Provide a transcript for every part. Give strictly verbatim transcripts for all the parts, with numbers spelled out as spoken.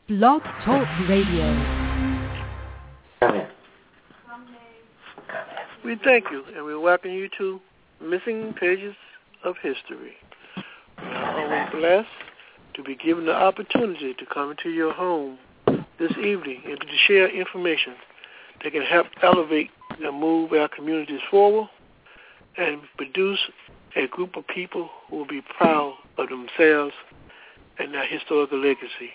Blog Talk Radio. We thank you, and we welcome you to Missing Pages of History. We are always blessed to be given the opportunity to come into your home this evening and to share information that can help elevate and move our communities forward and produce a group of people who will be proud of themselves and their historical legacy.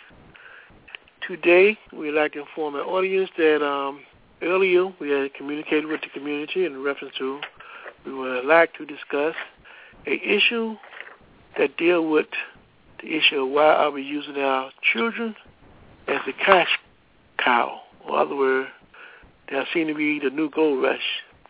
Today, we'd like to inform our audience that um, earlier we had communicated with the community in reference to we would like to discuss an issue that deal with the issue of why are we using our children as a cash cow. In other words, they seem to be the new gold rush.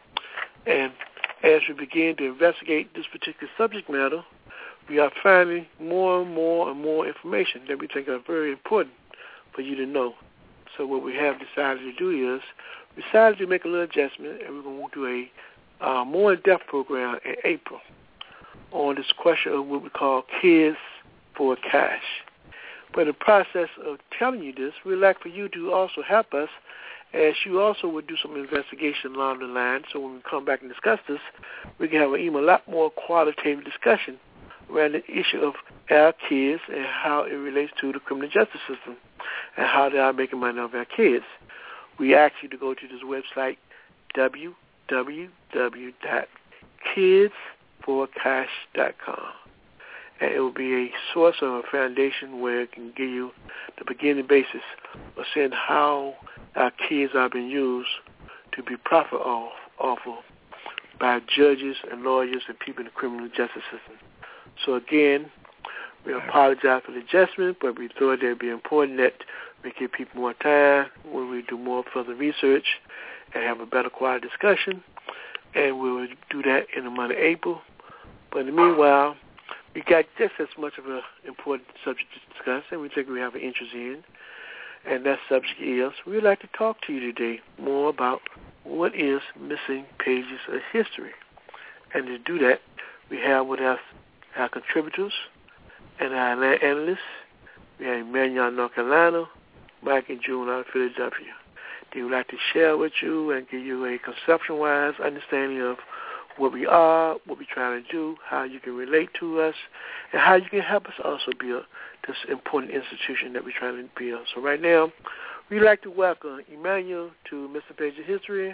And as we begin to investigate this particular subject matter, we are finding more and more and more information that we think are very important for you to know. So what we have decided to do is we decided to make a little adjustment, and we're going to do a uh, more in-depth program in April on this question of what we call kids for cash. But in the process of telling you this, we'd like for you to also help us as you also would do some investigation along the line. So when we come back and discuss this, we can have an even a lot more qualitative discussion around the issue of our kids and how it relates to the criminal justice system and how they are making money off our kids. We ask you to go to this website, w w w dot kids for cash dot com. And it will be a source of a foundation where it can give you the beginning basis of seeing how our kids are being used to be profit off, off of by judges and lawyers and people in the criminal justice system. So again, we apologize for the adjustment, but we thought it would be important that we give people more time when we do more further research and have a better quality discussion. And we will do that in the month of April. But in the meanwhile, we got just as much of an important subject to discuss, and we think we have an interest in. And that subject is, we'd like to talk to you today more about what is missing pages of history. And to do that, we have with us our contributors and our analysts. We have Emmanuel, North Carolina, Mike and June out of Philadelphia. They would like to share with you and give you a conceptual-wise understanding of what we are, what we're trying to do, how you can relate to us, and how you can help us also build this important institution that we're trying to build. So right now, we'd like to welcome Emmanuel to Missing Pages of History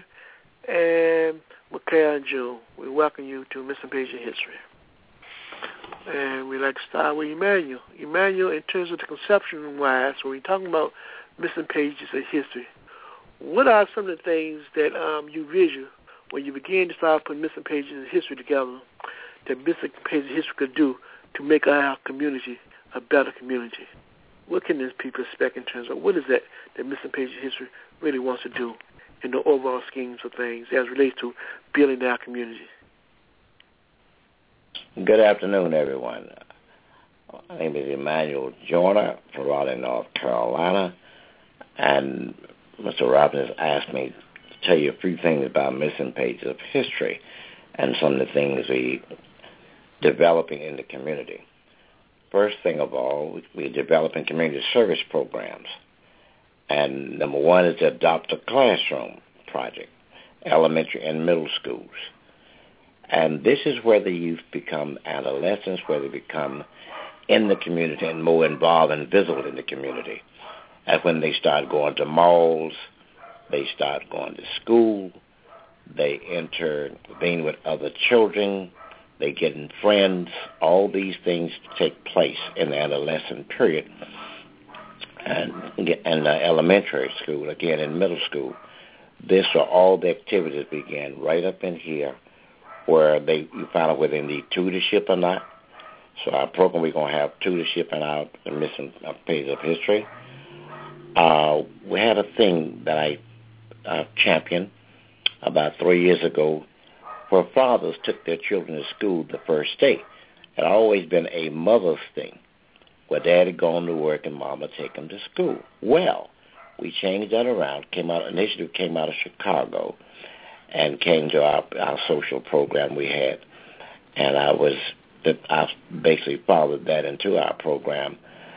and Michael and June. We welcome you to Missing Pages of History. And we'd like to start with Emmanuel. Emmanuel, in terms of the conception-wise, when we're talking about missing pages of history, what are some of the things that um, you visual when you begin to start putting missing pages of history together that missing pages of history could do to make our community a better community? What can these people expect in terms of what is that that missing pages of history really wants to do in the overall schemes of things as it relates to building our community? Good afternoon, everyone. My name is Emmanuel Joyner from Raleigh, North Carolina, and Mister Robbins asked me to tell you a few things about missing pages of history and some of the things we developing in the community. First thing of all, we're developing community service programs, and number one is the Adopt a Classroom project, elementary and middle schools. And this is where the youth become adolescents, where they become in the community and more involved and visible in the community. That's when they start going to malls, they start going to school, they enter being with other children, they get in friends. All these things take place in the adolescent period. And in the elementary school, again in middle school, this are all the activities begin right up in here, where they you find out whether they need tutorship or not. So our program, we're going to have tutorship in our missing page of history. Uh, we had a thing that I uh, championed about three years ago where fathers took their children to school the first day. It had always been a mother's thing where dad had gone to work and mama take them to school. Well, we changed that around. Came out initiative came out of Chicago and came to our, our social program we had. And I was, I basically followed that into our program.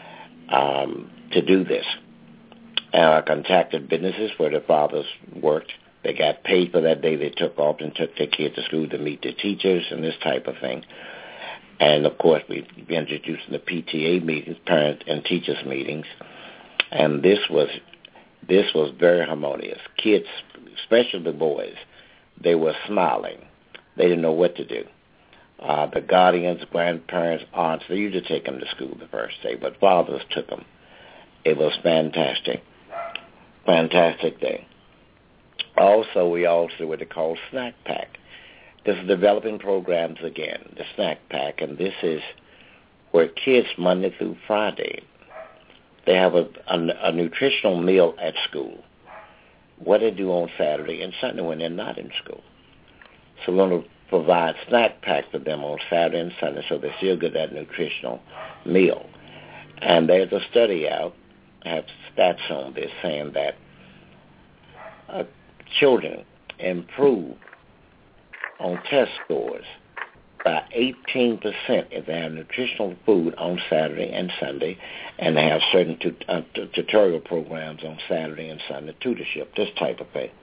um, to do this. And I contacted businesses where the fathers worked. They got paid for that day. They took off and took their kids to school to meet the teachers and this type of thing. And, of course, we introduced the P T A meetings, parent and teachers meetings. And this was this was very harmonious. Kids, especially the boys, they were smiling. They didn't know what to do. Uh, the guardians, grandparents, aunts, they used to take them to school the first day, but fathers took them. It was fantastic. Fantastic day. Also, we also do what they call Snack Pack. This is developing programs again, the Snack Pack, and this is where kids, Monday through Friday, they have a, a, a nutritional meal at school. What they do on Saturday and Sunday when they're not in school. So we're going to provide snack packs for them on Saturday and Sunday so they still get that nutritional meal. And there's a study out, I have stats on this, saying that uh, children improve on test scores by eighteen percent if they have nutritional food on Saturday and Sunday, and they have certain tut- uh, t- tutorial programs on Saturday and Sunday, tutorship, this type of thing.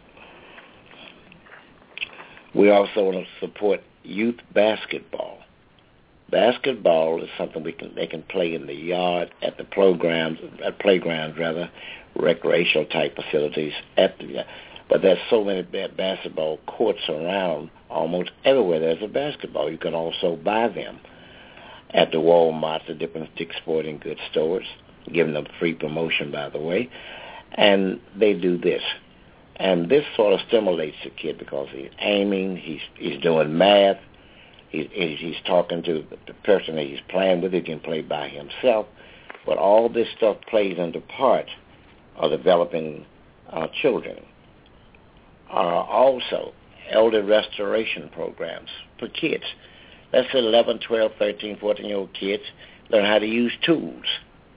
We also want to support youth basketball. Basketball is something we can they can play in the yard, at the programs, at playgrounds rather, recreational type facilities. At the, but there's so many basketball courts around. Almost everywhere there's a basketball. You can also buy them at the Walmart, the different Dick's Sporting Goods stores, giving them free promotion, by the way. And they do this. And this sort of stimulates the kid because he's aiming, he's he's doing math, he's, he's talking to the person that he's playing with. He can play by himself. But all this stuff plays into part of developing uh, children. Uh, also, elder restoration programs for kids. Let's say eleven, twelve, thirteen, fourteen-year-old kids learn how to use tools.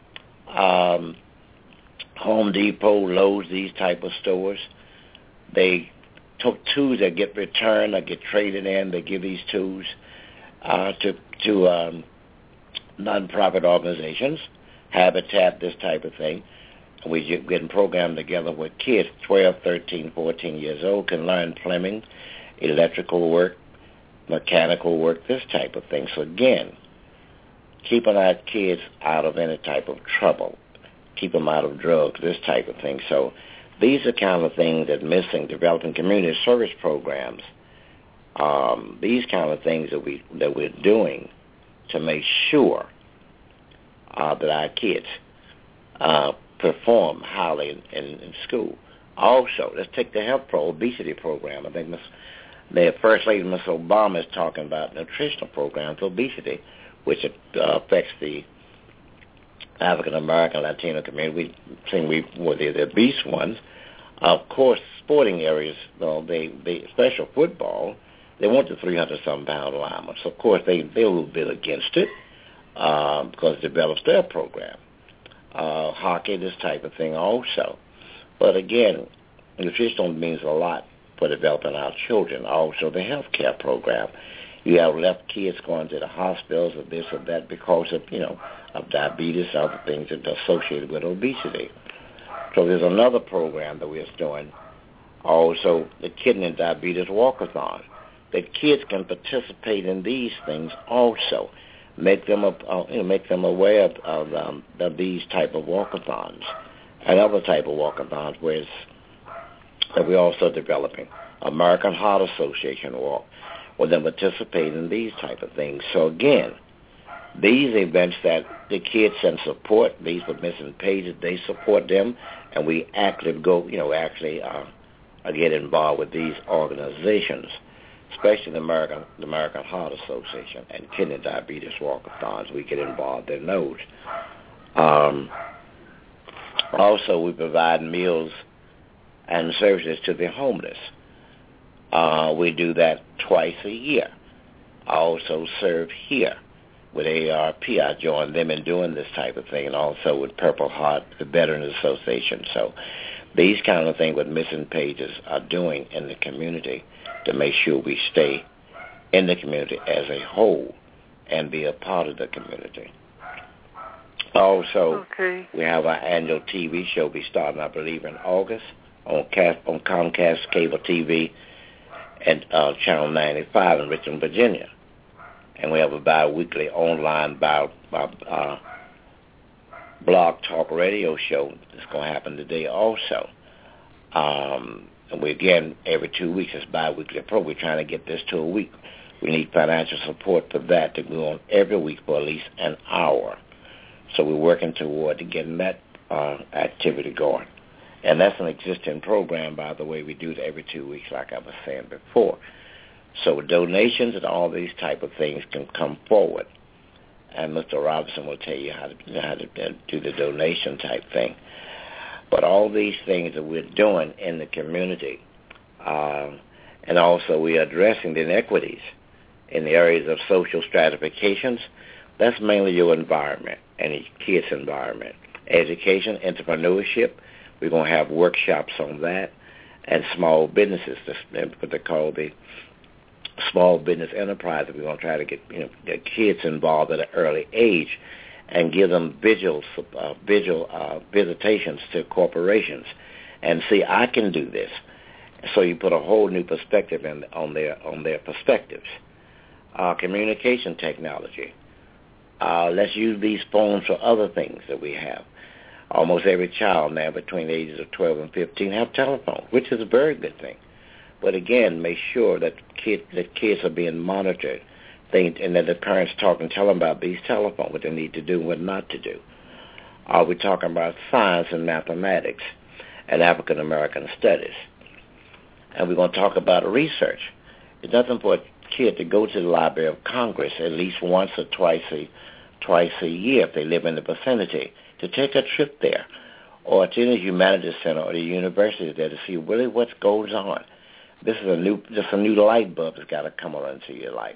Um, Home Depot, Lowe's, these type of stores, they took tools that get returned or get traded in. They give these tools uh, to to um, non-profit organizations, Habitat, this type of thing. We get getting programmed together with kids, twelve, thirteen, fourteen years old, can learn plumbing, electrical work, mechanical work, this type of thing. So again, keeping our kids out of any type of trouble, keep them out of drugs, this type of thing. So these are kind of things that missing developing community service programs. Um, these kind of things that we that we're doing to make sure uh, that our kids uh, perform highly in, in, in school. Also, let's take the Health Pro obesity program. I think Miz the First Lady, Miz Obama, is talking about nutritional programs for obesity, which uh, affects the African American, Latino community. We think we were the, the obese ones. Of course, sporting areas, though, they, they especially football, they want the three hundred some pound linemen. So of course they they're a little bit against it uh, because it develops their program. Uh, hockey, this type of thing also. But again, nutrition means a lot for developing our children. Also, the health care program. You have left kids going to the hospitals or this or that because of, you know, of diabetes, other things that are associated with obesity. So there's another program that we're doing, also the Kidney and Diabetes Walkathon, that kids can participate in these things also. Make them, uh, you know, make them aware of, of, um, of these type of walkathons and other type of walkathons, where it's, that we're also developing. American Heart Association walk, where they participate in these type of things. So again, these events that the kids can support, these with missing pages, they support them, and we actually go, you know, actually uh, get involved with these organizations, especially the American the American Heart Association and Kidney Diabetes Walkathons. We get involved in those. Um, also, we provide meals and services to the homeless. Uh, we do that twice a year. I also serve here with A A R P. I joined them in doing this type of thing, and also with Purple Heart, the Veterans Association. So these kind of things what Missing Pages are doing in the community to make sure we stay in the community as a whole and be a part of the community. Also, okay. we have our annual T V show be starting, I believe, in August on Cast, on Comcast Cable T V and uh, Channel ninety-five in Richmond, Virginia. And we have a bi-weekly online bi- bi- uh, blog talk radio show that's going to happen today also. Um, and we, again, every two weeks, it's bi-weekly program. We're trying to get this to a week. We need financial support for that to go on every week for at least an hour. So we're working toward to getting that uh, activity going. And that's an existing program, by the way. We do it every two weeks, like I was saying before. So donations and all these type of things can come forward. And Mister Robinson will tell you how to, how to do the donation type thing. But all these things that we're doing in the community, uh, and also we're addressing the inequities in the areas of social stratifications, that's mainly your environment and your kids' environment. Education, entrepreneurship, we're going to have workshops on that, and small businesses, what they call the small business enterprise. We're going to try to get, you know, get kids involved at an early age and give them visual, uh, visual uh, visitations to corporations and see, I can do this. So you put a whole new perspective in, on their on their perspectives. Uh, communication technology. Uh, let's use these phones for other things that we have. Almost every child now between the ages of twelve and fifteen have telephones, which is a very good thing. But again, make sure that kids that kids are being monitored, they, and that the parents talk and tell them about these telephones, what they need to do and what not to do. Are we talking about science and mathematics and African American studies? And we're going to talk about research. It's nothing for a kid to go to the Library of Congress at least once or twice a twice a year if they live in the vicinity, to take a trip there, or to the Humanities Center or the university there to see really what goes on. This is a new, just a new light bulb that's got to come on into your life.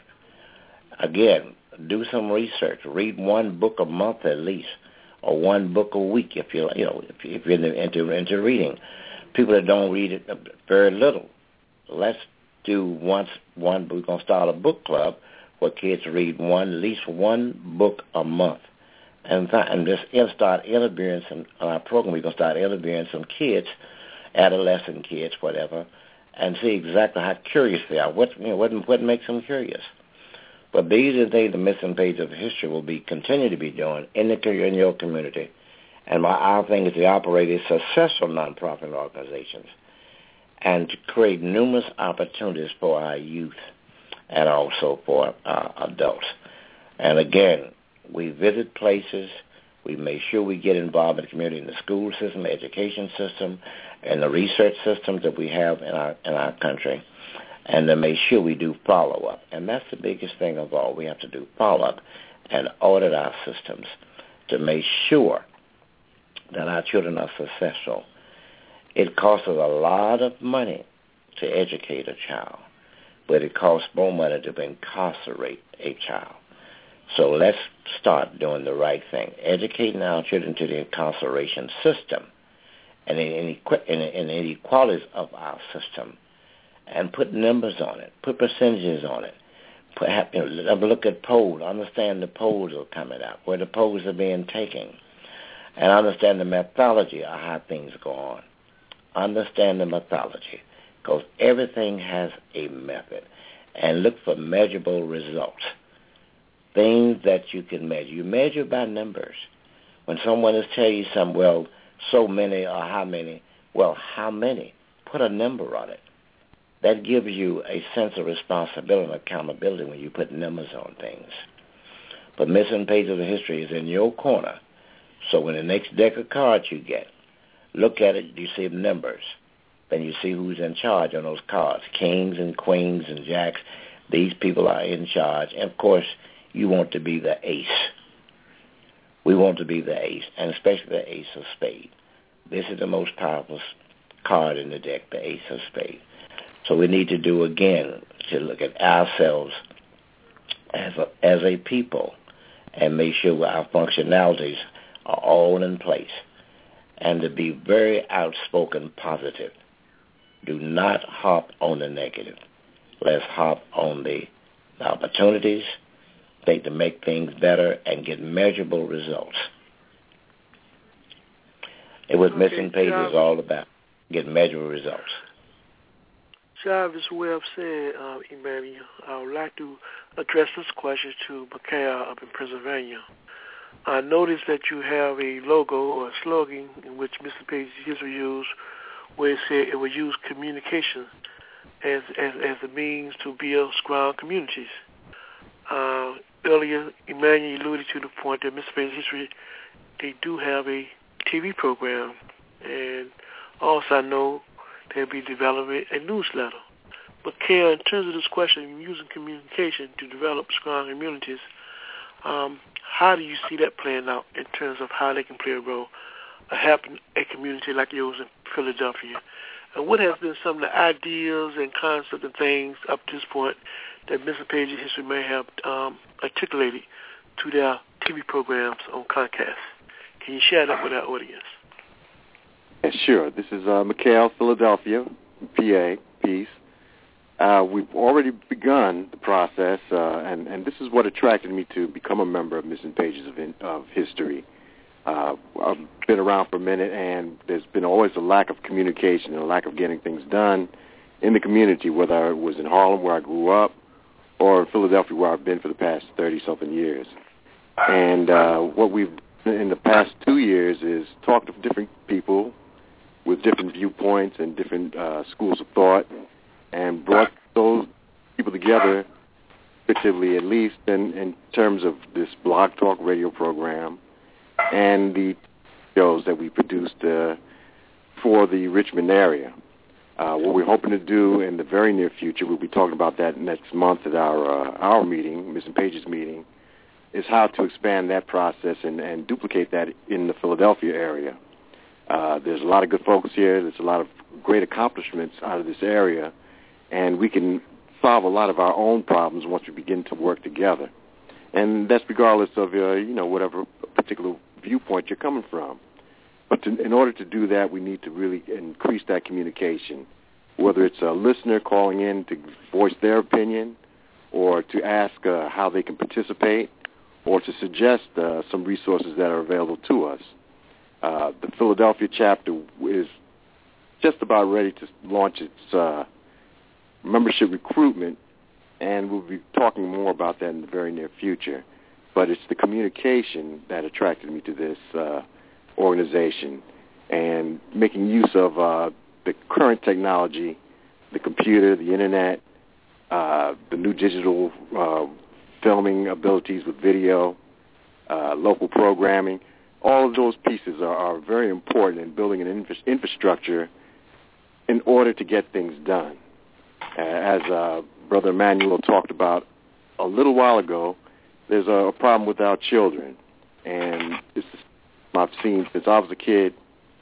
Again, do some research. Read one book a month at least, or one book a week if you you know if, if you're into into reading. People that don't read it very little. Let's do once one. We're gonna start a book club where kids read one, at least one book a month, and th- and just start interviewing some on our program. We're gonna start interviewing some kids, adolescent kids, whatever, and see exactly how curious they are. What you know, what what makes them curious. But these are the things the missing page of history will be continue to be doing in the in your community. And my our thing is to operate as successful nonprofit organizations and to create numerous opportunities for our youth and also for uh, adults. And again, we visit places. We make sure we get involved in the community, in the school system, the education system, and the research systems that we have in our in our country, and to make sure we do follow-up. And that's the biggest thing of all. We have to do follow-up and audit our systems to make sure that our children are successful. It costs us a lot of money to educate a child, but it costs more money to incarcerate a child. So let's start doing the right thing, educating our children to the incarceration system and the inequalities of our system, and put numbers on it, put percentages on it. Perhaps, you know, look at polls, understand the polls are coming out, where the polls are being taken, and understand the methodology of how things go on. Understand the methodology, because everything has a method, and look for measurable results, things that you can measure. You measure by numbers. When someone is telling you something, well, so many or how many, well, how many? Put a number on it. That gives you a sense of responsibility and accountability when you put numbers on things. But missing page of the history is in your corner. So when the next deck of cards you get, look at it, you see numbers. Then you see who's in charge on those cards. Kings and queens and jacks. These people are in charge. And, of course, you want to be the ace. We want to be the ace, and especially the ace of spades. This is the most powerful card in the deck, the ace of spades. So we need to do, again, to look at ourselves as a, as a people and make sure our functionalities are all in place, and to be very outspoken positive. Do not harp on the negative. Let's harp on the, the opportunities, think to make things better and get measurable results. It was okay, Missing Pages Jarvis, all about, getting measurable results. Jarvis Webb said, uh, Emmanuel, I would like to address this question to Mikhail up in Pennsylvania. I noticed that you have a logo or a slogan in which Missing Pages History used, where it said it would use communication as as, as a means to build strong communities. Uh, earlier, Emmanuel alluded to the point that Missing Pages History, they do have a T V program, and also I know they'll be developing a newsletter. But, Karen, in terms of this question, using communication to develop strong communities, um, how do you see that playing out in terms of how they can play a role, uh, helping a community like yours in Philadelphia? And what has been some of the ideas and concepts and things up to this point that Missing Pages History may have um, articulated to their T V programs on Comcast? Can you share that with our audience? Yeah, sure. This is uh, Mikhail, Philadelphia, P A, Peace. Uh, we've already begun the process, uh, and, and this is what attracted me to become a member of Missing Pages of, in, of History. Uh, I've been around for a minute, and there's been always a lack of communication and a lack of getting things done in the community, whether it was in Harlem, where I grew up, or in Philadelphia, where I've been for the past thirty-something years. And uh, what we've done in the past two years is talk to different people with different viewpoints and different uh, schools of thought, and brought those people together, effectively at least in, in terms of this Blog Talk radio program and the shows that we produced uh, for the Richmond area. Uh, what we're hoping to do in the very near future, we'll be talking about that next month at our uh, our meeting, Missing Pages meeting, is how to expand that process and, and duplicate that in the Philadelphia area. Uh, there's a lot of good folks here. There's a lot of great accomplishments out of this area, and we can solve a lot of our own problems once we begin to work together. And that's regardless of, uh, you know, whatever particular viewpoint you're coming from. But to, in order to do that, we need to really increase that communication, whether it's a listener calling in to voice their opinion or to ask uh, how they can participate or to suggest uh, some resources that are available to us. Uh, the Philadelphia chapter is just about ready to launch its uh, membership recruitment, and we'll be talking more about that in the very near future. But it's the communication that attracted me to this uh, organization, and making use of uh, the current technology, the computer, the internet, uh, the new digital uh, filming abilities with video, uh, local programming. All of those pieces are, are very important in building an infra- infrastructure in order to get things done. Uh, as uh, Brother Emmanuel talked about a little while ago, there's a, a problem with our children. And this is, I've seen since I was a kid,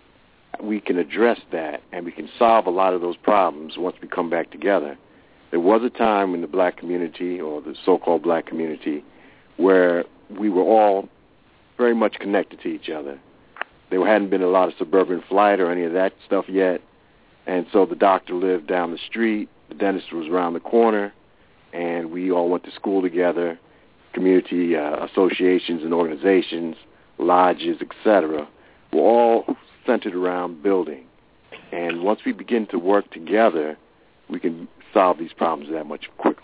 we can address that and we can solve a lot of those problems once we come back together. There was a time in the black community, or the so-called black community, where we were all very much connected to each other. There hadn't been a lot of suburban flight or any of that stuff yet, and so the doctor lived down the street, the dentist was around the corner, and we all went to school together, community uh, associations and organizations, lodges, et cetera, were all centered around building. And once we begin to work together, we can solve these problems that much quicker.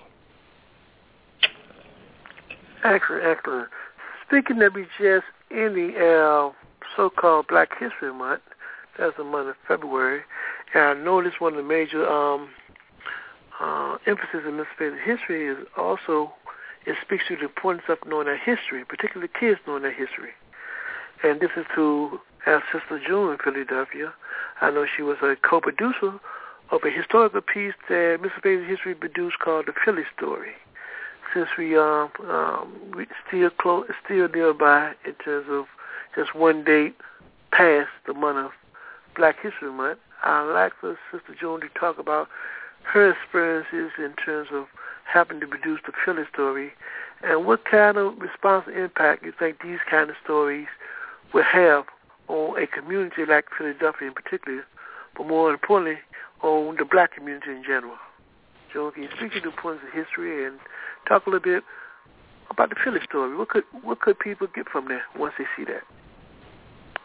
Excellent, excellent. Speaking of we just ending our so-called Black History Month, that's the month of February, and I noticed one of the major um, uh, emphasis in Missing Pages history is also, it speaks to the importance of knowing our history, particularly kids knowing their history. And this is to our sister June in Philadelphia. I know she was a co-producer of a historical piece that Missing Pages History produced called The Philly Story. Since we um, um we still close, still nearby in terms of just one date past the month of Black History Month, I'd like for Sister June to talk about her experiences in terms of having to produce The Philly Story, and what kind of response and impact you think these kind of stories will have on a community like Philadelphia in particular, but more importantly, on the black community in general. Joan, can you speak to the importance of history and talk a little bit about the Philly Story? What could what could people get from there once they see that?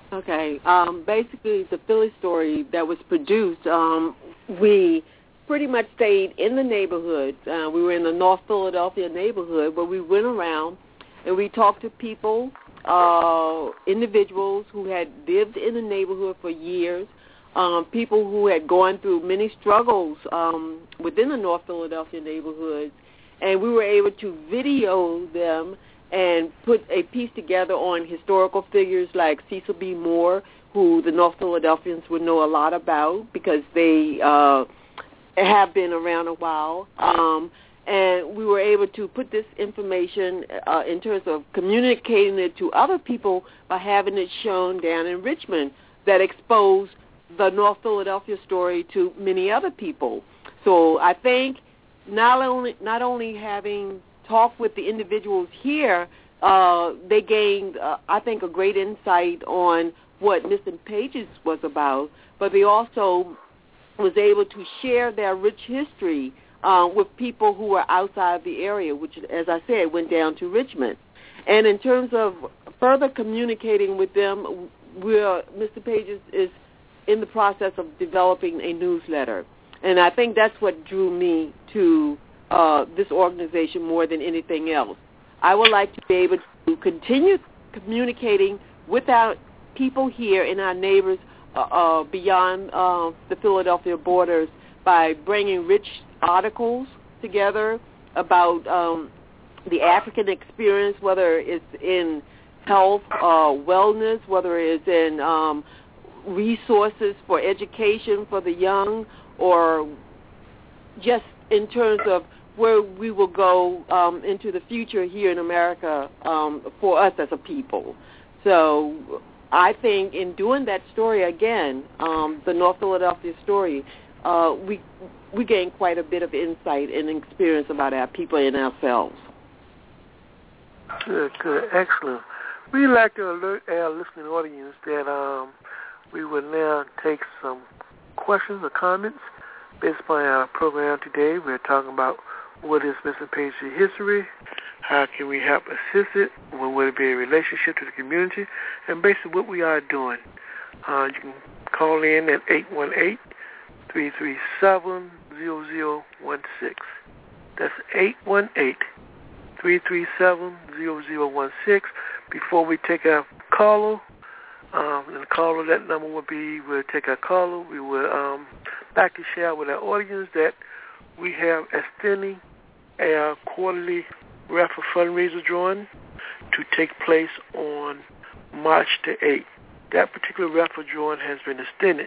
Okay. Um, basically, the Philly story that was produced, um, we pretty much stayed in the neighborhood. Uh, we were in the North Philadelphia neighborhood where we went around and we talked to people, uh, individuals who had lived in the neighborhood for years, um, people who had gone through many struggles um, within the North Philadelphia neighborhood, and we were able to video them and put a piece together on historical figures like Cecil B. Moore, who the North Philadelphians would know a lot about because they uh, have been around a while. Um, and we were able to put this information uh, in terms of communicating it to other people by having it shown down in Richmond that exposed the North Philadelphia story to many other people. So I think not only not only having talked with the individuals here, uh, they gained, uh, I think, a great insight on what Missing Pages was about, but they also was able to share their rich history uh, with people who were outside the area, which, as I said, went down to Richmond. And in terms of further communicating with them, we're, Mister Pages is in the process of developing a newsletter. And I think that's what drew me to uh, this organization more than anything else. I would like to be able to continue communicating with our people here and our neighbors uh, uh, beyond uh, the Philadelphia borders by bringing rich articles together about um, the African experience, whether it's in health, uh, wellness, whether it's in um, resources for education for the young, or just in terms of where we will go um, into the future here in America um, for us as a people. So I think in doing that story again, um, the North Philadelphia story, uh, we we gain quite a bit of insight and experience about our people and ourselves. Good, good, excellent. We'd like to alert our listening audience that um, we will now take some questions or comments based upon our program today. We're talking about what is Missing Pages history, how can we help assist it, what would it be a relationship to the community, and basically what we are doing. Uh, you can call in at eight one eight, three three seven, zero zero one six. That's eight one eight, three three seven, zero zero one six. Before we take our caller, um, and the caller, that number will be, we'll take our caller, we will um, like to share with our audience that we have extending our quarterly raffle fundraiser drawing to take place on March the eighth. That particular raffle drawing has been extended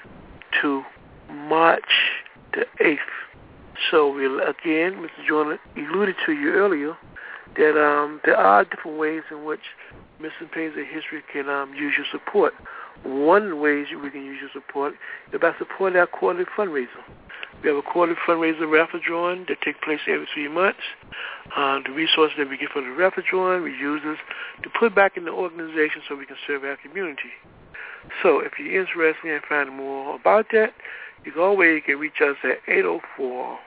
to March the eighth. So, we'll, again, Mister Jordan alluded to you earlier that um, there are different ways in which Missing Pages of History can um, use your support. One of the ways we can use your support is by supporting our quarterly fundraiser. We have a quarterly fundraiser raffle drawing that takes place every three months. Uh, the resources that we get from the raffle drawing, we use this to put back in the organization so we can serve our community. So if you're interested in finding more about that, you can always can reach us at eight oh four,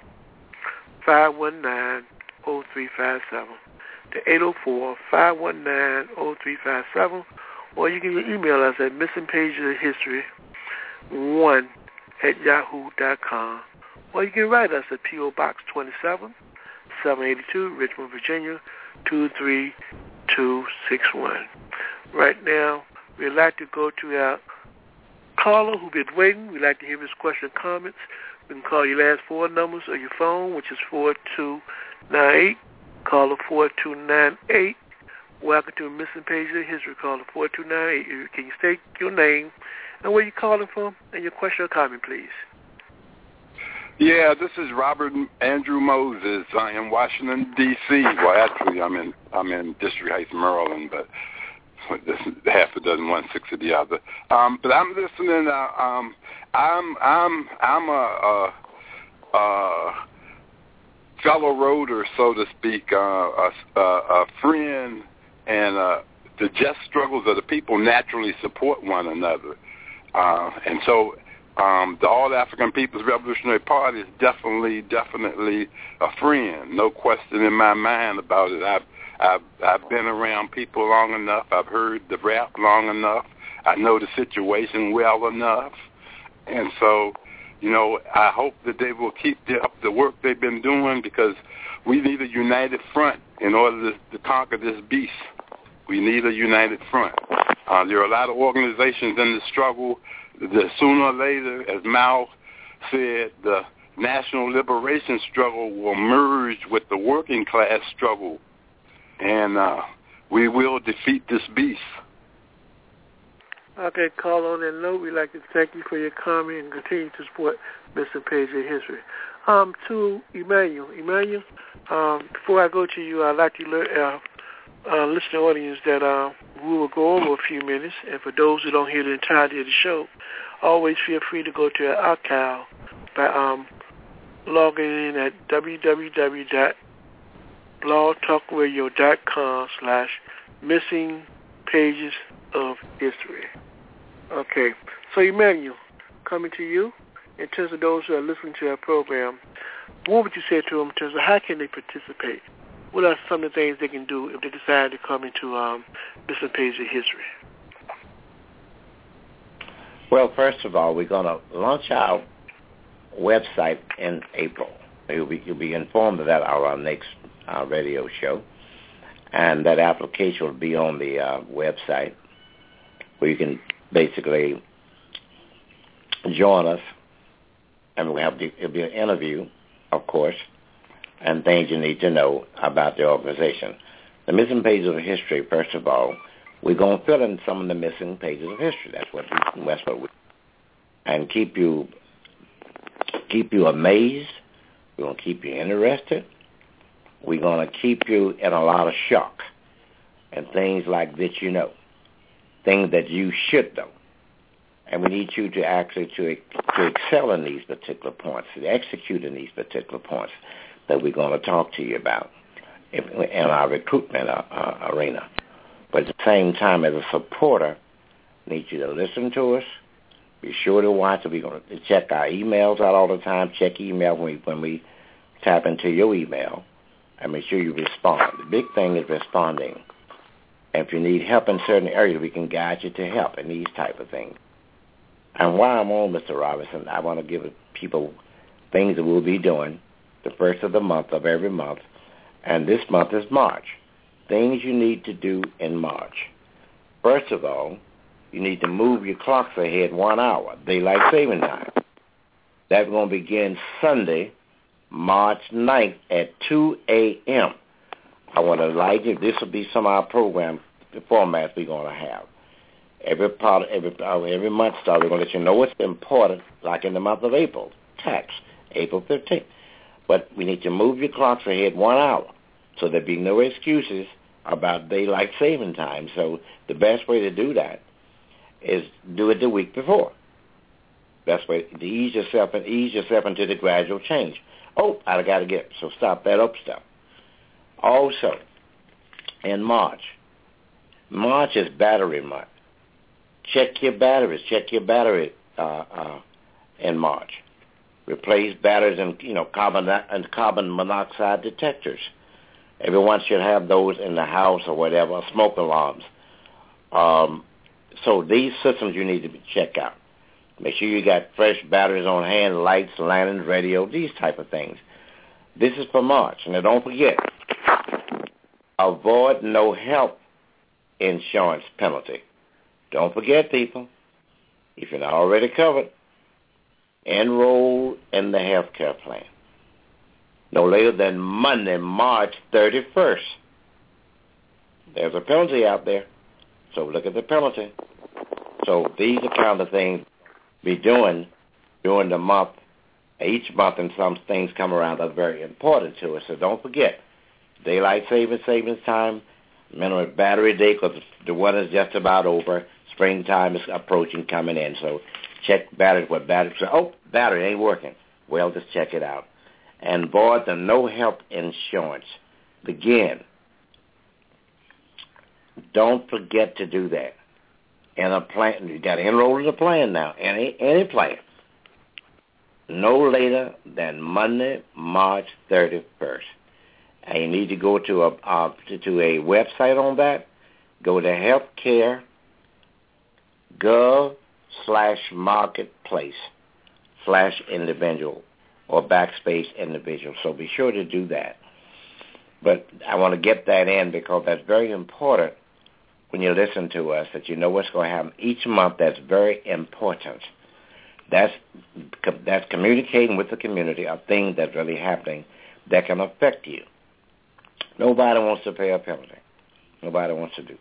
five one nine, oh three five seven. The eight oh four, five one nine, oh three five seven. Or you can email us at missing pages of history one at yahoo dot com. Or you can write us at P O Box twenty-seven, seven eighty-two, Richmond, Virginia, two three two six one. Right now, we'd like to go to our caller who's been waiting. We'd like to hear his question and comments. We can call your last four numbers of your phone, which is four two nine eight. Caller four two nine eight. Welcome to Missing Pages of History. Caller four two nine eight. Can you state your name and where you're calling from and your question or comment, please? Yeah, this is Robert Andrew Moses. I am Washington D C. Well, actually, I'm in I'm in District Heights, Maryland, but this is half a dozen, one sixth of the other. Um, but I'm listening. Uh, um, I'm I'm I'm a, a, a fellow roader, so to speak, uh, a, a, a friend, and uh, the just struggles of the people naturally support one another, uh, and so. Um, the All-African People's Revolutionary Party is definitely, definitely a friend. No question in my mind about it. I've, I've, I've been around people long enough. I've heard the rap long enough. I know the situation well enough. And so, you know, I hope that they will keep the, up the work they've been doing, because we need a united front in order to, to conquer this beast. We need a united front. Uh, there are a lot of organizations in the struggle. The sooner or later, as Mao said, the national liberation struggle will merge with the working class struggle, and uh, we will defeat this beast. Okay, call on that note. We'd like to thank you for your comment and continue to support Missing Pages of History. Um, to Emmanuel. Emmanuel, um, before I go to you, I'd like to uh, uh, listening audience that uh, we will go over a few minutes, and for those who don't hear the entirety of the show, always feel free to go to our archive by um, logging in at www.blogtalkradio.com slash missing pages of history. Okay, so Emmanuel, coming to you, in terms of those who are listening to our program, what would you say to them in terms of how can they participate? What are some of the things they can do if they decide to come into um, Missing Pages of History? Well, first of all, we're going to launch our website in April. You'll be, you'll be informed of that on our next uh, radio show. And that application will be on the uh, website where you can basically join us. And we'll have the, it'll be an interview, of course, and things you need to know about the organization. The Missing Pages of History, first of all, we're going to fill in some of the missing pages of history. That's what we, that's what we, and keep you, keep you amazed. We're going to keep you interested. We're going to keep you in a lot of shock and things like that, you know, things that you should know. And we need you to actually to, to excel in these particular points, to execute in these particular points that we're going to talk to you about in, in our recruitment uh, uh, arena. But at the same time, as a supporter, I need you to listen to us. Be sure to watch it. We're going to check our emails out all the time. Check email when we, when we tap into your email. And make sure you respond. The big thing is responding. And if you need help in certain areas, we can guide you to help in these type of things. And while I'm on, Mister Robinson, I want to give people things that we'll be doing the first of the month of every month. And this month is March. Things you need to do in March. First of all, you need to move your clocks ahead one hour, daylight saving time. That's going to begin Sunday, March ninth at two a.m. I want to like you. This will be some of our program the formats we're going to have. Every part, every uh, every month start, we're going to let you know what's important, like in the month of April, tax, April fifteenth. But we need to move your clocks ahead one hour, so there'll be no excuses about daylight saving time. So the best way to do that is do it the week before. Best way to ease yourself and ease yourself into the gradual change. Oh, I got to get so stop that up stuff. Also, in March, March is battery month. Check your batteries. Check your battery uh, uh, in March. Replace batteries and you know carbon and carbon monoxide detectors. Everyone should have those in the house or whatever. Smoke alarms. Um, so these systems you need to check out. Make sure you got fresh batteries on hand, lights, lanterns, radio, these type of things. This is for March. Now don't forget, avoid no help insurance penalty. Don't forget, people, if you're not already covered, enroll in the health care plan. No later than Monday, March thirty-first. There's a penalty out there, so look at the penalty. So these are kind of things we doing during the month, each month, and some things come around that are very important to us. So don't forget, daylight savings, savings time, minimum battery day, because the winter's just about over. Springtime is approaching, coming in. So check batteries, what batteries are. Oh, battery ain't working. Well, just check it out. And avoid the no help insurance. Again, don't forget to do that. And a plan, you got to enroll in a plan now. Any any plan. No later than Monday, March thirty-first. And you need to go to a uh, to, to a website on that. Go to healthcare gov slash marketplace slash individual or backspace individual. So be sure to do that. But I want to get that in because that's very important when you listen to us, that you know what's going to happen each month. That's very important. That's that's communicating with the community of things that's really happening that can affect you. Nobody wants to pay a penalty. Nobody wants to do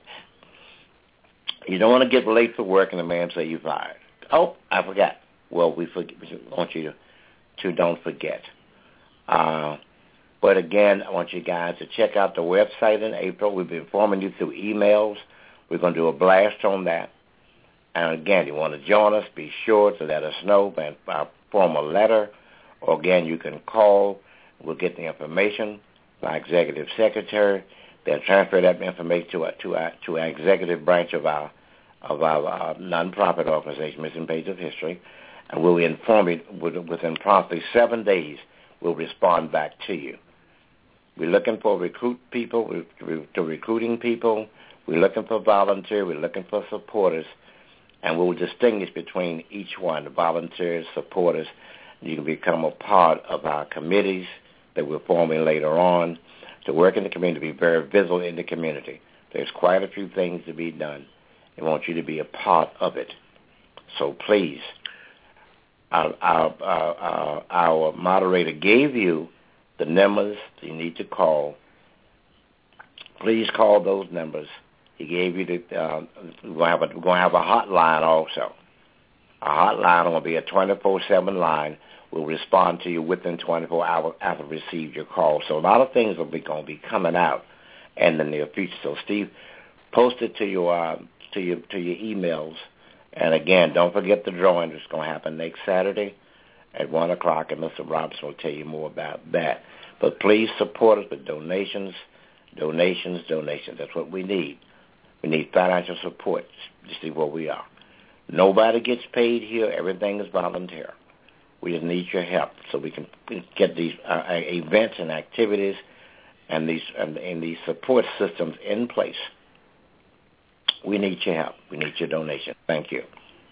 that. You don't want to get late for work and the man say you fired. Oh, I forgot. Well, we, forget, we want you to, to don't forget. Uh, but again, I want you guys to check out the website in April. We've been informing you through emails. We're going to do a blast on that. And again, you want to join us, be sure to let us know by, by form a letter. Or again, you can call. We'll get the information by executive secretary. They'll transfer that information to our, to our, to our executive branch of our of our uh, nonprofit organization, Missing Page of History, and we'll inform you within promptly seven days. We'll respond back to you. We're looking for recruit people. We're to recruiting people. We're looking for volunteers. We're looking for supporters, and we'll distinguish between each one: the volunteers, supporters. You can become a part of our committees that we're forming later on to work in the community, be very visible in the community. There's quite a few things to be done. I want you to be a part of it. So please, our, our, our, our moderator gave you the numbers you need to call. Please call those numbers. He gave you the, uh, we're going to have a, we're going to have a hotline also. A hotline will be a twenty-four seven line. We'll respond to you within twenty-four hours after we receive your call. So a lot of things will be going to be coming out in the near future. So Steve, post it to your uh, to your to your emails. And again, don't forget the drawing that's going to happen next Saturday at one o'clock, and Mister Robinson will tell you more about that. But please support us with donations, donations, donations. That's what we need. We need financial support to see where we are. Nobody gets paid here. Everything is volunteer. We just need your help so we can get these uh, events and activities and these and, and these support systems in place. We need your help. We need your donation. Thank you.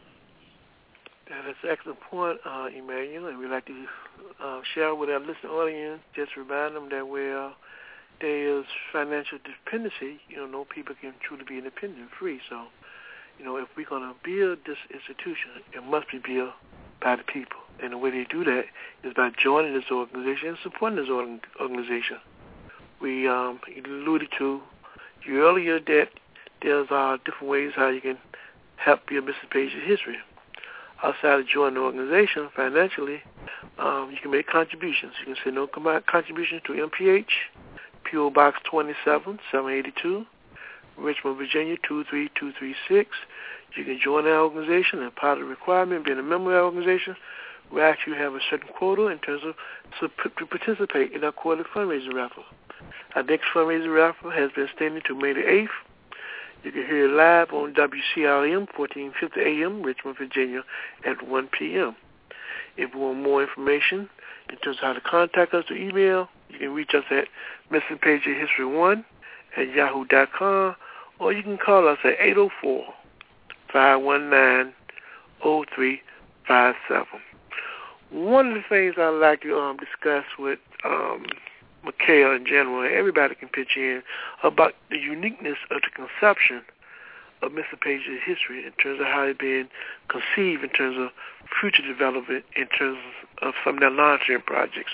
That's an excellent point, uh, Emmanuel, and we'd like to uh, share with our listening audience, just remind them that where there is financial dependency, you know, no people can truly be independent and free. So, you know, if we're going to build this institution, it must be built by the people. And the way they do that is by joining this organization and supporting this organization. We um, alluded to you earlier that there's uh, different ways how you can help your Missing Page of History. Outside of joining the organization financially, um, you can make contributions. You can send no contributions to M P H, P O Box twenty-seven, seven eighty-two, Richmond, Virginia, two three two three six. You can join our organization, and part of the requirement, being a member of our organization, we actually have a certain quota in terms of so to participate in our quarterly fundraising raffle. Our next fundraising raffle has been extended to May the eighth. You can hear it live on W C R M, fourteen fifty A M, Richmond, Virginia, at one p.m. If you want more information in terms of how to contact us or email, you can reach us at missing page of history one at yahoo dot com, or you can call us at eight oh four, five one nine, oh three five seven. One of the things I'd like to um, discuss with um, Mikhail in general, and everybody can pitch in, about the uniqueness of the conception of Missing Page of History in terms of how it's being conceived in terms of future development in terms of some of their long-term projects.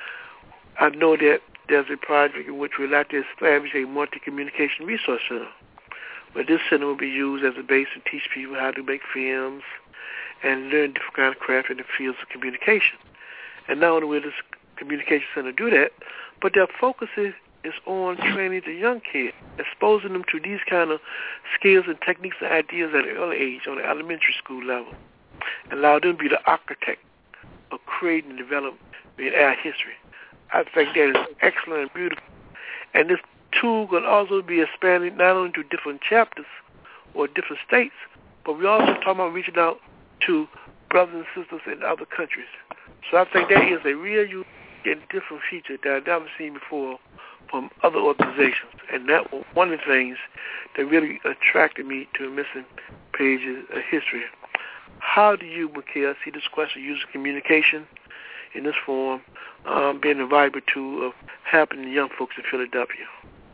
I know that there's a project in which we'd like to establish a multi-communication resource center, where this center will be used as a base to teach people how to make films and learn different kind of craft in the fields of communication. And not only will this communication center do that, but their focus is, is on training the young kids, exposing them to these kind of skills and techniques and ideas at an early age on the elementary school level, and allow them to be the architect of creating and developing our history. I think that is excellent and beautiful. And this tool can also be expanded not only to different chapters or different states, but we also talk about reaching out to brothers and sisters in other countries. So I think that is a real unique and different feature that I've never seen before from other organizations. And that was one of the things that really attracted me to Missing pages of history. How do you, Mikhail, see this question using communication in this form um, being a valuable tool of helping the young folks in Philadelphia?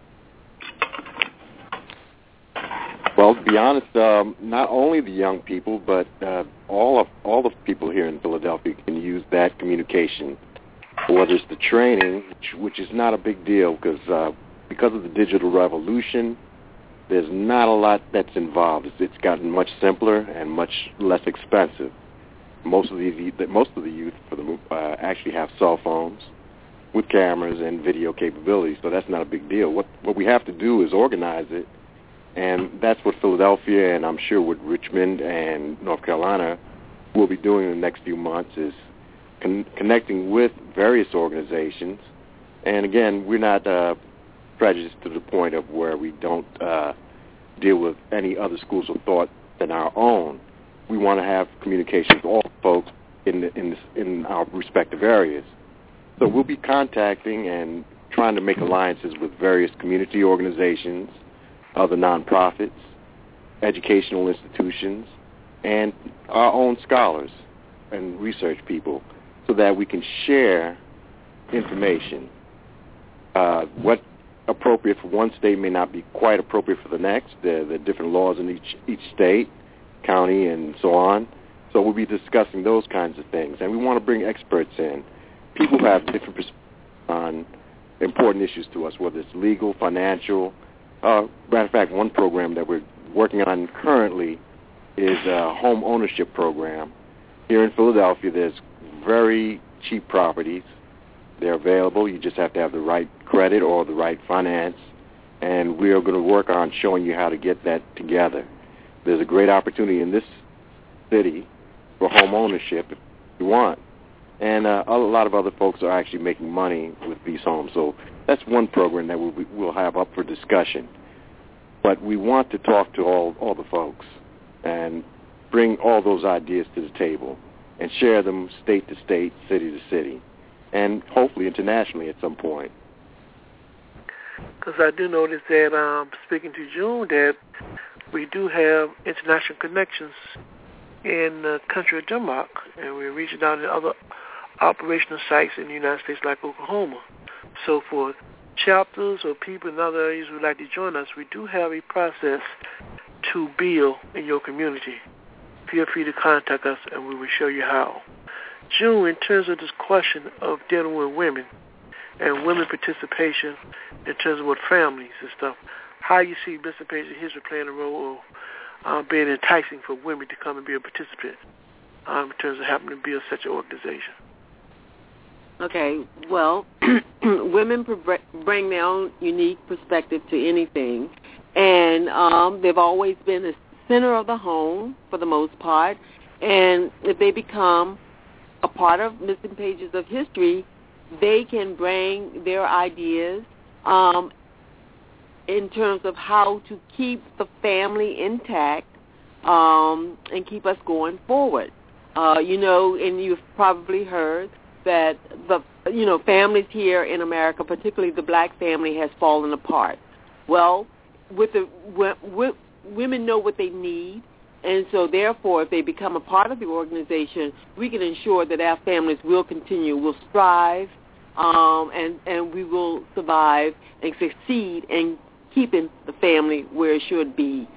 Well, to be honest, um, not only the young people, but uh, all of all the people here in Philadelphia can use that communication. Whether it's the training, which, which is not a big deal because uh, because of the digital revolution, there's not a lot that's involved. It's, it's gotten much simpler and much less expensive. Most of the most of the youth for the uh, actually have cell phones with cameras and video capabilities, so that's not a big deal. What what we have to do is organize it. And that's what Philadelphia and I'm sure what Richmond and North Carolina will be doing in the next few months is con- connecting with various organizations. And again, we're not uh, prejudiced to the point of where we don't uh, deal with any other schools of thought than our own. We want to have communication with all folks in, the, in, this, in our respective areas. So we'll be contacting and trying to make alliances with various community organizations, other nonprofits, educational institutions, and our own scholars and research people so that we can share information. Uh, what appropriate for one state may not be quite appropriate for the next. There, there are different laws in each, each state, county, and so on. So we'll be discussing those kinds of things. And we want to bring experts in, people who have different perspectives on important issues to us, whether it's legal, financial. Uh, matter of fact, one program that we're working on currently is a home ownership program. Here in Philadelphia, there's very cheap properties. They're available. You just have to have the right credit or the right finance, and we are going to work on showing you how to get that together. There's a great opportunity in this city for home ownership if you want, and uh, a lot of other folks are actually making money with these homes. So that's one program that we'll, we'll have up for discussion. But we want to talk to all, all the folks and bring all those ideas to the table and share them state to state, city to city, and hopefully internationally at some point. Because I do notice that, um, speaking to June, that we do have international connections in the country of Denmark, and we're reaching out to other operational sites in the United States like Oklahoma. So for chapters or people in other areas who would like to join us, we do have a process to build in your community. Feel free to contact us, and we will show you how. June, in terms of this question of dealing with women and women participation in terms of what families and stuff, how you see participation in history playing a role of uh, being enticing for women to come and be a participant um, in terms of helping to build such an organization? Okay, well, women bring their own unique perspective to anything, and um, they've always been the center of the home for the most part, and if they become a part of Missing Pages of History, they can bring their ideas um, in terms of how to keep the family intact um, and keep us going forward. Uh, you know, and you've probably heard that the you know families here in America, particularly the black family, has fallen apart. Well, with the with, women know what they need, and so therefore, if they become a part of the organization, we can ensure that our families will continue, will strive, um, and and we will survive and succeed in keeping the family where it should be.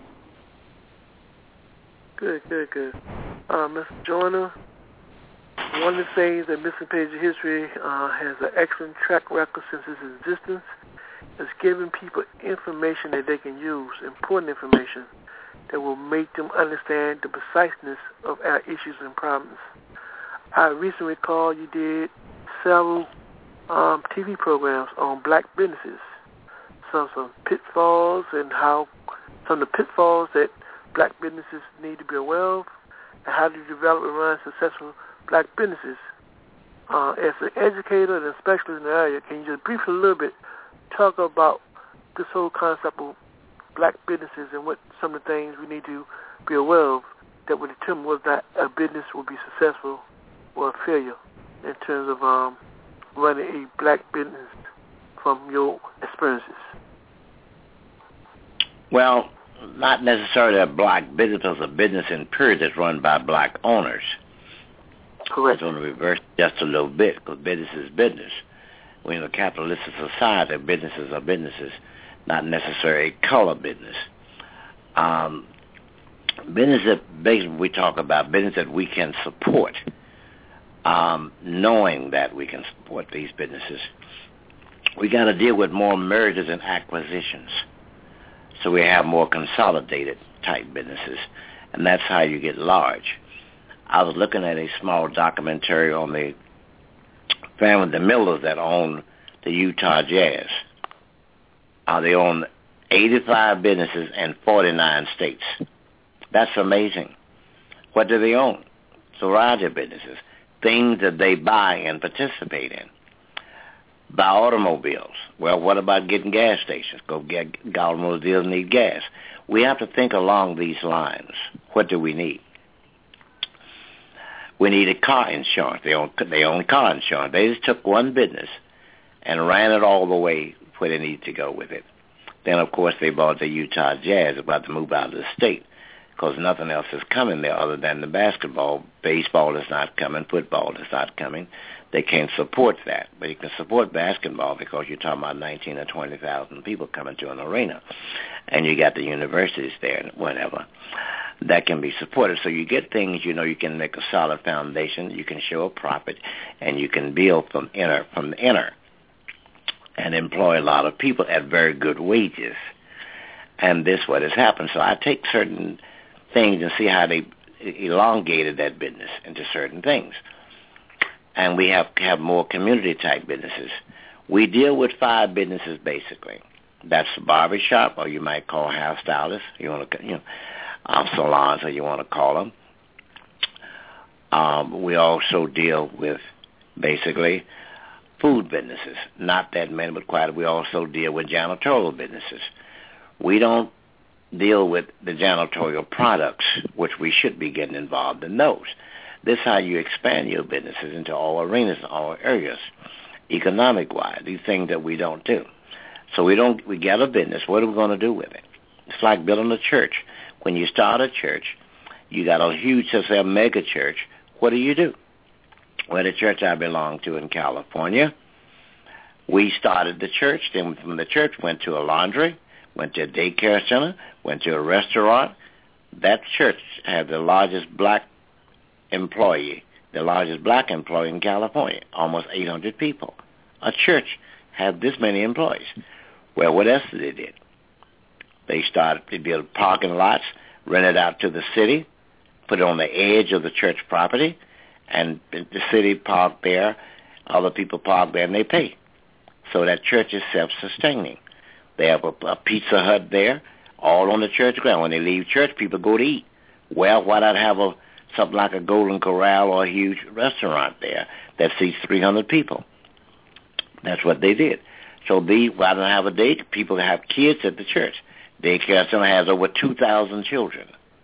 Good, good, good. Uh, Miz Joyner, one of the things that Missing Pages of History uh, has an excellent track record since its existence is giving people information that they can use, important information that will make them understand the preciseness of our issues and problems. I recently recall you did several um, T V programs on black businesses, some some pitfalls and how some of the pitfalls that black businesses need to be aware of, and how to develop and run successful black businesses. Uh, as an educator and a specialist in the area, can you just briefly a little bit talk about this whole concept of black businesses and what some of the things we need to be aware of that would determine whether that a business will be successful or a failure in terms of um, running a black business from your experiences? Well, not necessarily a black business, but a business in period that's run by black owners. Correct. It's on the reverse just a little bit, because business is business. We're in a capitalistic society. Businesses are businesses, not necessarily a color business. Um, business that basically we talk about business that we can support, um, knowing that we can support these businesses. We got to deal with more mergers and acquisitions, so we have more consolidated type businesses, and that's how you get large. I was looking at a small documentary on the family, the Millers, that own the Utah Jazz. Uh, they own eighty-five businesses in forty-nine states. That's amazing. What do they own? It's a variety of businesses, things that they buy and participate in. Buy automobiles. Well, what about getting gas stations? Go get automobiles need gas. We have to think along these lines. What do we need? We needed car insurance. They own, they own car insurance. They just took one business and ran it all the way where they needed to go with it. Then, of course, they bought the Utah Jazz, about to move out of the state, because nothing else is coming there other than the basketball. Baseball is not coming. Football is not coming. They can't support that. But you can support basketball because you're talking about nineteen or twenty thousand people coming to an arena, and you got the universities there and whatever. That can be supported. So you get things, you know, you can make a solid foundation, you can show a profit, and you can build from inner from the inner and employ a lot of people at very good wages. And this is what has happened. So I take certain things and see how they elongated that business into certain things. And we have have more community-type businesses. We deal with five businesses, basically. That's a barbershop, or you might call hairstylist. You want to, you know, Uh, salons, or you want to call them. Um, we also deal with basically food businesses. Not that many, but quite. We also deal with janitorial businesses. We don't deal with the janitorial products, which we should be getting involved in those. This is how you expand your businesses into all arenas, all areas, economic-wise. These things that we don't do. So we don't. We get a business. What are we going to do with it? It's like building a church. When you start a church, you got a huge, let's say, a mega church. What do you do? Well, the church I belong to in California, we started the church. Then from the church, went to a laundry, went to a daycare center, went to a restaurant. That church had the largest black employee, the largest black employee in California, almost eight hundred people. A church had this many employees. Well, what else did they do? They started to build parking lots, rent it out to the city, put it on the edge of the church property, and the city park there, other people park there, and they pay. So that church is self-sustaining. They have a, a Pizza Hut there, all on the church ground. When they leave church, people go to eat. Well, why not have a something like a Golden Corral or a huge restaurant there that seats three hundred people? That's what they did. So the, why not have a date? People have kids at the church. Daycare center has over two thousand children.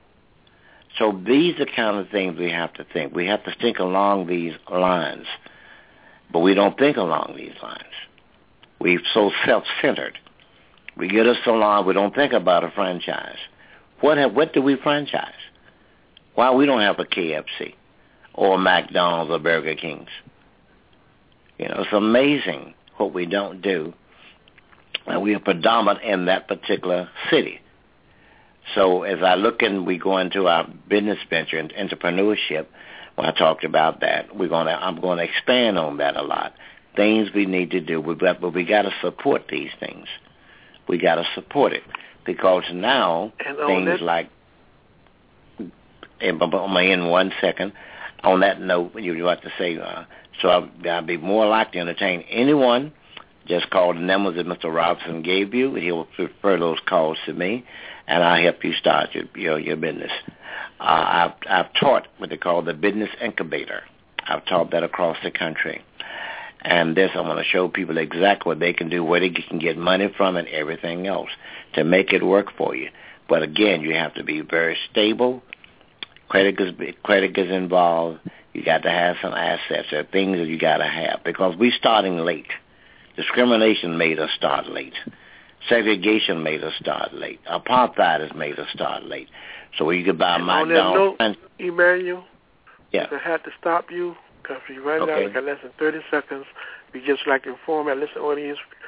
So these are the kind of things we have to think. We have to think along these lines. But we don't think along these lines. We're so self-centered. We get a salon, we don't think about a franchise. What have, what do we franchise? Why we don't have a K F C or McDonald's or Burger King's? You know, it's amazing what we don't do. And we are predominant in that particular city. So as I look and we go into our business venture and entrepreneurship, when I talked about that, we're going to, I'm going to expand on that a lot. Things we need to do, but we got to support these things. We got to support it because now things that, like, and I'm going to end one second. On that note, you want to say, uh, so I'll, I'll be more likely to entertain anyone. Just call the numbers that Mister Robinson gave you. He'll refer those calls to me, and I'll help you start your your, your business. Uh, I've, I've taught what they call the business incubator. I've taught that across the country. And this, I'm going to show people exactly what they can do, where they can get money from, and everything else to make it work for you. But again, you have to be very stable. Credit is, credit is involved. You got to have some assets. There are things that you got to have because we're starting late. Discrimination made us start late. Segregation made us start late. Apartheid has made us start late. So when you could buy and McDonald's... On that note, Emmanuel, yeah. I had to stop you because we right okay. now, we got less than thirty seconds. We just like to inform our listening audience